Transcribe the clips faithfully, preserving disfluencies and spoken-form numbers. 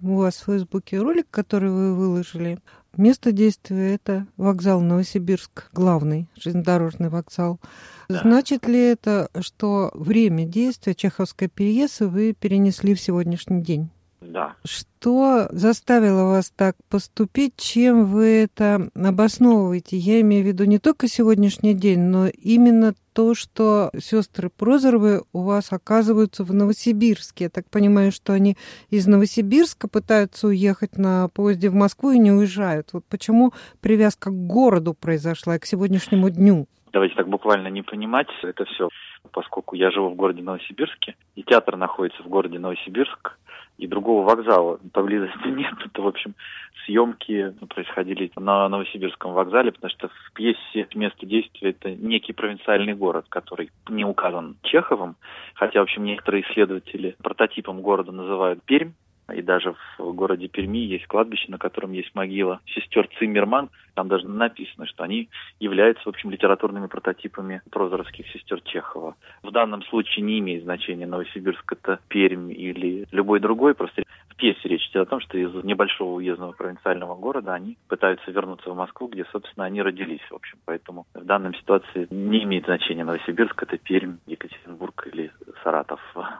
у вас в Фейсбуке ролик, который вы выложили. Место действия — это вокзал Новосибирск, главный железнодорожный вокзал. Да. Значит ли это, что время действия чеховской пьесы вы перенесли в сегодняшний день? Да. Что заставило вас так поступить? Чем вы это обосновываете? Я имею в виду не только сегодняшний день, но именно то, что сестры Прозоровы у вас оказываются в Новосибирске. Я так понимаю, что они из Новосибирска пытаются уехать на поезде в Москву и не уезжают. Вот почему привязка к городу произошла и к сегодняшнему дню? Давайте так буквально не понимать это все, поскольку я живу в городе Новосибирске, и театр находится в городе Новосибирск, и другого вокзала поблизости нет. Это, в общем, съемки происходили на Новосибирском вокзале, потому что в пьесе место действия это некий провинциальный город, который не указан Чеховым, хотя, в общем, некоторые исследователи прототипом города называют Пермь, и даже в городе Перми есть кладбище, на котором есть могила сестер Циммерман. Там даже написано, что они являются, в общем, литературными прототипами прозоровских сестер Чехова. В данном случае не имеет значения, Новосибирск это Пермь или любой другой. Просто в пьесе речь идет о том, что из небольшого уездного провинциального города они пытаются вернуться в Москву, где, собственно, они родились. В общем, поэтому в данной ситуации не имеет значения, Новосибирск это Пермь, Екатеринбург или Саратов.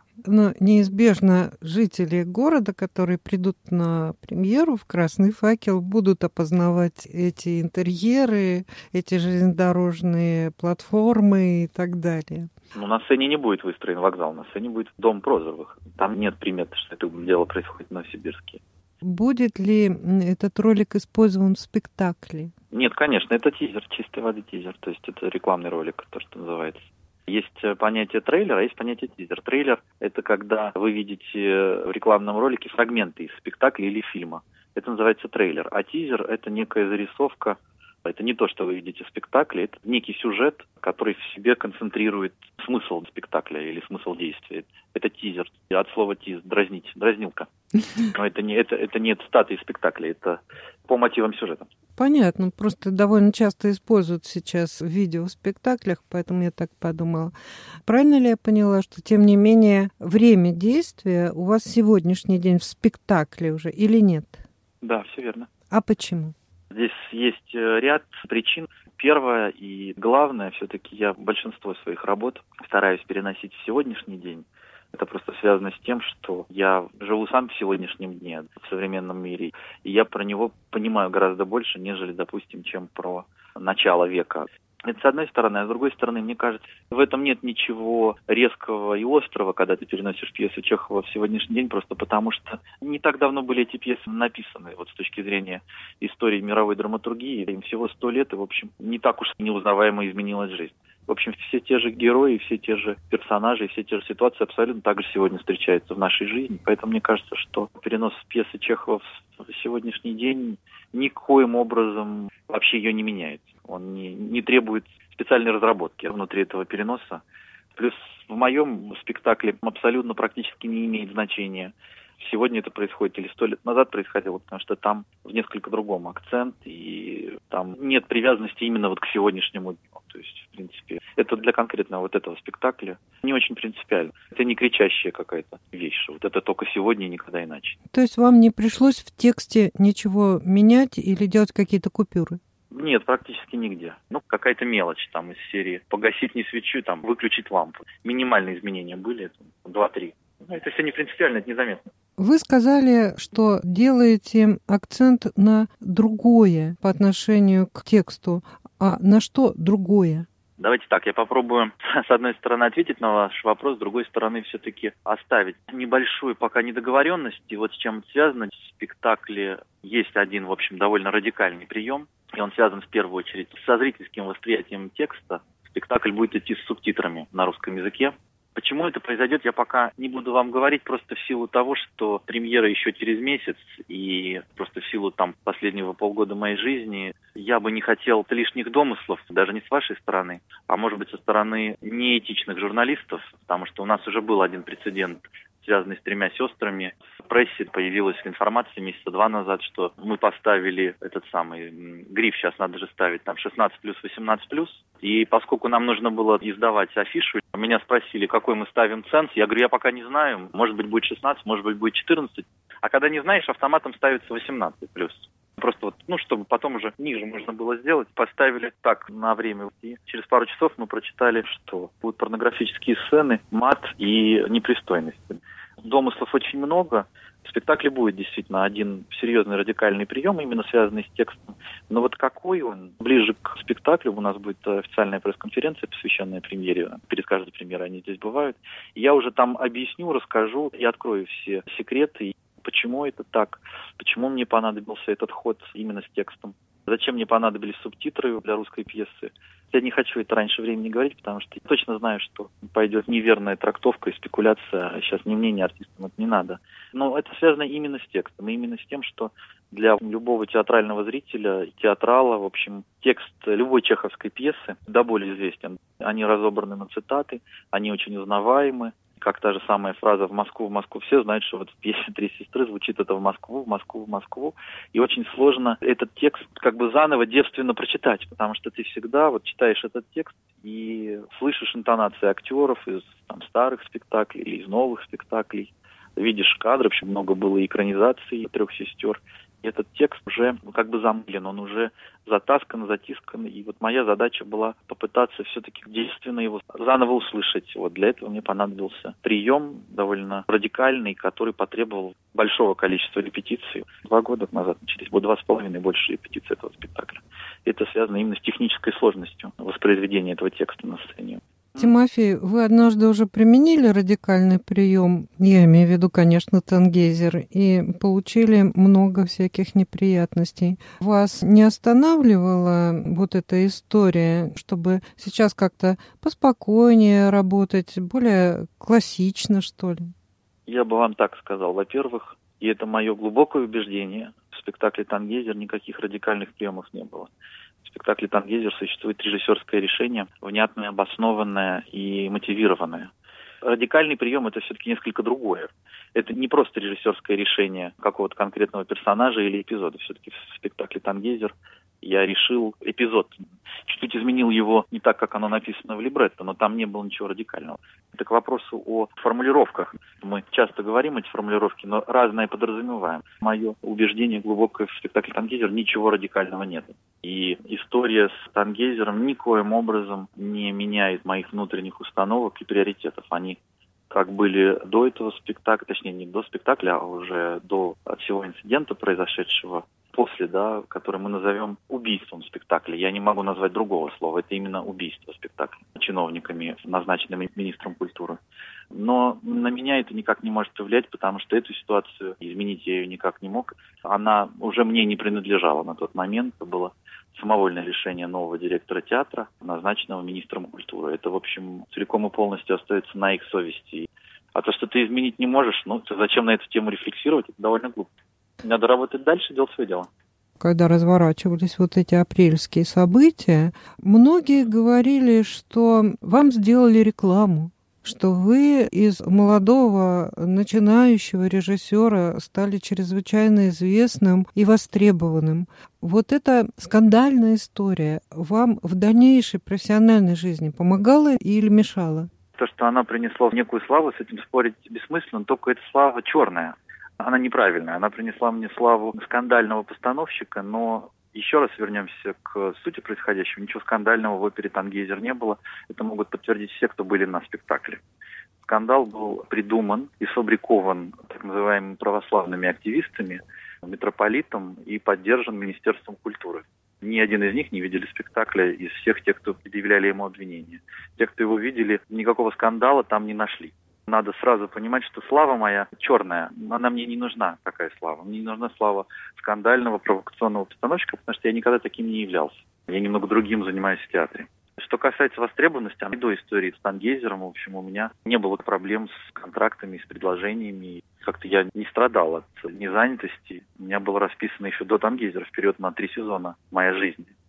Но неизбежно жители города, которые придут на премьеру в «Красный факел», будут опознавать эти интерьеры, эти железнодорожные платформы и так далее. Ну, на сцене не будет выстроен вокзал, на сцене будет дом Прозоровых. Там нет примет, что это дело происходит в Новосибирске. Будет ли этот ролик использован в спектакле? Нет, конечно, это тизер, чистой воды тизер, то есть это рекламный ролик, то, что называется. Есть понятие трейлера, а есть понятие тизер. Трейлер – это когда вы видите в рекламном ролике фрагменты из спектакля или фильма. Это называется трейлер. А тизер – это некая зарисовка. Это не то, что вы видите в спектакле, это некий сюжет, который в себе концентрирует смысл спектакля или смысл действия. Это тизер. От слова «тиз» – дразнить, дразнилка. Но это не, это, это не цитаты из спектакля, это по мотивам сюжета. Понятно, просто довольно часто используют сейчас видео в спектаклях, поэтому я так подумала. Правильно ли я поняла, что, тем не менее, время действия у вас сегодняшний день в спектакле уже или нет? Да, все верно. А почему? Здесь есть ряд причин. Первое и главное, все-таки я большинство своих работ стараюсь переносить в сегодняшний день. Это просто связано с тем, что я живу сам в сегодняшнем дне, в современном мире, и я про него понимаю гораздо больше, нежели, допустим, чем про начало века. Это с одной стороны, а с другой стороны, мне кажется, в этом нет ничего резкого и острого, когда ты переносишь пьесу Чехова в сегодняшний день, просто потому что не так давно были эти пьесы написаны, вот с точки зрения истории мировой драматургии, им всего сто лет, и, в общем, не так уж неузнаваемо изменилась жизнь. В общем, все те же герои, все те же персонажи, все те же ситуации абсолютно так же сегодня встречаются в нашей жизни. Поэтому мне кажется, что перенос пьесы Чехова в сегодняшний день никоим образом вообще ее не меняет. Он не, не требует специальной разработки внутри этого переноса. Плюс в моем спектакле абсолютно практически не имеет значения, сегодня это происходит или сто лет назад происходило, потому что там в несколько другом акцент, и там нет привязанности именно вот к сегодняшнему дню. То есть, в принципе, это для конкретного вот этого спектакля не очень принципиально. Это не кричащая какая-то вещь, вот это только сегодня и никогда иначе. То есть вам не пришлось в тексте ничего менять или делать какие-то купюры? Нет, практически нигде. Ну, какая-то мелочь там из серии «погасить не свечу», там «выключить лампу». Минимальные изменения были, два-три. Ну, это все не принципиально, это незаметно. Вы сказали, что делаете акцент на другое по отношению к тексту. А на что другое? Давайте так, я попробую с одной стороны ответить на ваш вопрос, с другой стороны все-таки оставить небольшую пока недоговоренность. И вот с чем это связано, в спектакле есть один, в общем, довольно радикальный прием, и он связан в первую очередь со зрительским восприятием текста. Спектакль будет идти с субтитрами на русском языке. Почему это произойдет, я пока не буду вам говорить, просто в силу того, что премьера еще через месяц, и просто в силу там последнего полгода моей жизни я бы не хотел лишних домыслов, даже не с вашей стороны, а может быть со стороны неэтичных журналистов, потому что у нас уже был один прецедент, связанный с тремя сестрами. прессе появилась информация месяца два назад, что мы поставили этот самый гриф, сейчас надо же ставить там шестнадцать плюс, восемнадцать плюс. И поскольку нам нужно было издавать афишу, меня спросили, какой мы ставим ценз. Я говорю, я пока не знаю, может быть будет шестнадцать, может быть будет четырнадцать. А когда не знаешь, автоматом ставится восемнадцать плюс. Просто вот, ну, чтобы потом уже ниже можно было сделать, поставили так на время. И через пару часов мы прочитали, что будут порнографические сцены, мат и непристойности. Домыслов очень много. В спектакле будет действительно один серьезный радикальный прием, именно связанный с текстом. Но вот какой он? Ближе к спектаклю у нас будет официальная пресс-конференция, посвященная премьере. Перед каждой премьерой они здесь бывают. И я уже там объясню, расскажу и открою все секреты. Почему это так? Почему мне понадобился этот ход именно с текстом? Зачем мне понадобились субтитры для русской пьесы? Я не хочу это раньше времени говорить, потому что я точно знаю, что пойдет неверная трактовка и спекуляция. Сейчас не мнение артистам, это не надо. Но это связано именно с текстом, и именно с тем, что для любого театрального зрителя, театрала, в общем, текст любой чеховской пьесы до боли известен. Они разобраны на цитаты, они очень узнаваемы. Как та же самая фраза «в Москву, в Москву». Все знают, что вот в пьесе «Три сестры» звучит это «в Москву, в Москву, в Москву». И очень сложно этот текст как бы заново девственно прочитать, потому что ты всегда вот читаешь этот текст и слышишь интонации актеров из там, старых спектаклей или из новых спектаклей. Видишь кадры, вообще много было экранизаций «Трех сестер». И этот текст уже ну, как бы замылен, он уже затаскан, затискан. И вот моя задача была попытаться все-таки действенно его заново услышать. Вот для этого мне понадобился прием довольно радикальный, который потребовал большого количества репетиций. Два года назад начались, было два с половиной больше репетиций этого спектакля. Это связано именно с технической сложностью воспроизведения этого текста на сцене. Тимофей, вы однажды уже применили радикальный прием, я имею в виду, конечно, Тангейзер, и получили много всяких неприятностей. Вас не останавливала вот эта история, чтобы сейчас как-то поспокойнее работать, более классично, что ли? Я бы вам так сказал. Во-первых, и это мое глубокое убеждение, в спектакле «Тангейзер» никаких радикальных приемов не было. В спектакле «Тангейзер» существует режиссерское решение, внятное, обоснованное и мотивированное. Радикальный прием – это все-таки несколько другое. Это не просто режиссерское решение какого-то конкретного персонажа или эпизода. Все-таки в спектакле «Тангейзер» я решил эпизод. Чуть-чуть изменил его не так, как оно написано в либретто, но там не было ничего радикального. Это к вопросу о формулировках. Мы часто говорим эти формулировки, но разное подразумеваем. Мое убеждение глубокое в спектакле «Тангейзер» – ничего радикального нет. И история с Тангейзером никоим образом не меняет моих внутренних установок и приоритетов. Они как были до этого спектакля, точнее не до спектакля, а уже до всего инцидента, произошедшего после, да, который мы назовем убийством спектакля. Я не могу назвать другого слова. Это именно убийство спектакля чиновниками, назначенными министром культуры. Но на меня это никак не может повлиять, потому что эту ситуацию изменить я ее никак не мог. Она уже мне не принадлежала на тот момент. Это было самовольное решение нового директора театра, назначенного министром культуры. Это, в общем, целиком и полностью остается на их совести. А то, что ты изменить не можешь, ну, зачем на эту тему рефлексировать, это довольно глупо. Надо работать дальше, делать свое дело. Когда разворачивались вот эти апрельские события, многие говорили, что вам сделали рекламу, что вы из молодого начинающего режиссера стали чрезвычайно известным и востребованным. Вот эта скандальная история вам в дальнейшей профессиональной жизни помогала или мешала? То, что она принесла некую славу, с этим спорить бессмысленно, только эта слава черная. Она неправильная. Она принесла мне славу скандального постановщика, но еще раз вернемся к сути происходящего. Ничего скандального в опере «Тангейзер» не было. Это могут подтвердить все, кто были на спектакле. Скандал был придуман и сфабрикован так называемыми православными активистами, митрополитом и поддержан Министерством культуры. Ни один из них не видели спектакля из всех тех, кто предъявляли ему обвинения. Те, кто его видели, никакого скандала там не нашли. Надо сразу понимать, что слава моя черная, она мне не нужна, такая слава. Мне не нужна слава скандального, провокационного постановщика, потому что я никогда таким не являлся. Я немного другим занимаюсь в театре. Что касается востребованности, до истории с Тангейзером, в общем, у меня не было проблем с контрактами, с предложениями. Как-то я не страдал от незанятости. У меня было расписано еще до Тангейзера вперед на три сезона моя жизнь.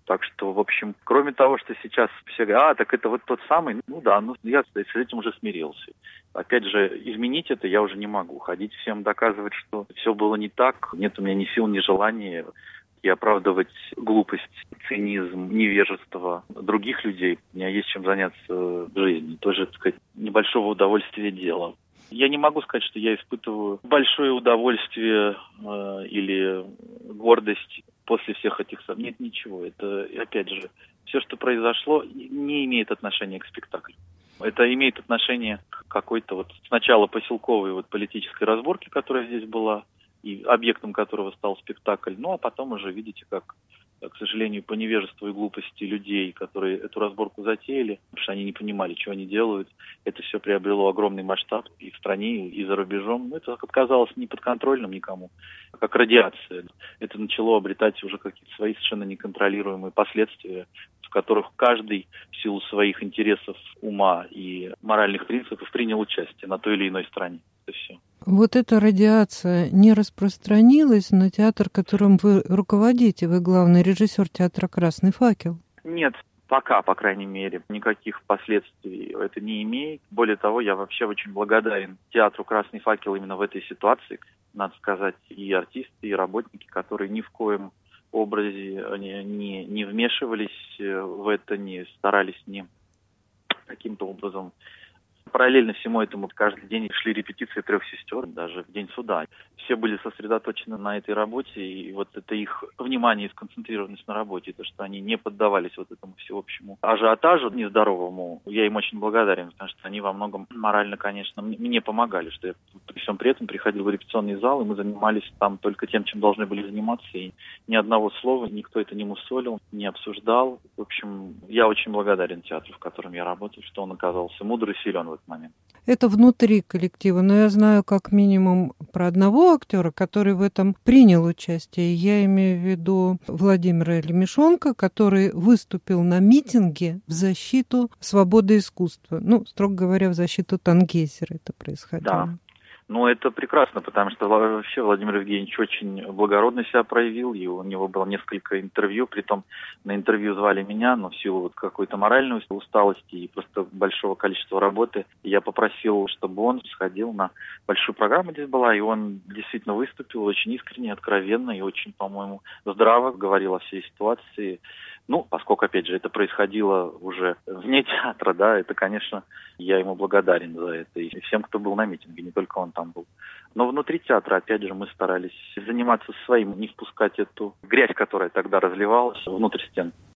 Так что, в общем, кроме того, что сейчас все говорят, а, так это вот тот самый, ну да, ну я с этим уже смирился. Опять же, изменить это я уже не могу. Ходить всем доказывать, что все было не так, нет у меня ни сил, ни желания и оправдывать глупость, цинизм, невежество других людей. У меня есть чем заняться в жизни. Тоже, так сказать, небольшого удовольствия дело. Я не могу сказать, что я испытываю большое удовольствие э, или гордость после всех этих событий. Нет, ничего. Это, опять же, все, что произошло, не имеет отношения к спектаклю. Это имеет отношение к какой-то вот сначала поселковой вот политической разборке, которая здесь была, и объектом которого стал спектакль. Ну, а потом уже видите, как, к сожалению, по невежеству и глупости людей, которые эту разборку затеяли, потому что они не понимали, что они делают, это все приобрело огромный масштаб и в стране, и за рубежом. Ну, это оказалось неподконтрольным никому, как радиация. Это начало обретать уже какие-то свои совершенно неконтролируемые последствия, в которых каждый в силу своих интересов, ума и моральных принципов принял участие на той или иной стороне. Это все. Вот эта радиация не распространилась на театр, которым вы руководите? Вы главный режиссер театра «Красный факел». Нет, пока, по крайней мере, никаких последствий это не имеет. Более того, я вообще очень благодарен театру «Красный факел» именно в этой ситуации. Надо сказать, и артисты, и работники, которые ни в коем образе не, не, не вмешивались в это, не старались не каким-то образом. Параллельно всему этому каждый день шли репетиции трех сестер, даже в день суда. Все были сосредоточены на этой работе, и вот это их внимание и сконцентрированность на работе, то, что они не поддавались вот этому всеобщему ажиотажу нездоровому, я им очень благодарен, потому что они во многом морально, конечно, мне помогали, что я при всем при этом приходил в репетиционный зал, и мы занимались там только тем, чем должны были заниматься, и ни одного слова никто это не мусолил, не обсуждал. В общем, я очень благодарен театру, в котором я работаю, что он оказался мудр и силен в этот момент. Это внутри коллектива, но я знаю как минимум про одного актера, который в этом принял участие. Я имею в виду Владимира Лемешонка, который выступил на митинге в защиту свободы искусства. Ну, строго говоря, в защиту Тангейзера это происходило. Да. Ну, это прекрасно, потому что вообще Владимир Евгеньевич очень благородно себя проявил, и у него было несколько интервью, притом на интервью звали меня, но в силу вот какой-то моральной усталости и просто большого количества работы я попросил, чтобы он сходил на большую программу здесь была, и он действительно выступил очень искренне, откровенно и очень, по-моему, здраво говорил о всей ситуации. Ну, поскольку, опять же, это происходило уже вне театра, да, это, конечно, я ему благодарен за это. И всем, кто был на митинге, не только он там был. Но внутри театра, опять же, мы старались заниматься своим, не впускать эту грязь, которая тогда разливалась внутрь стен.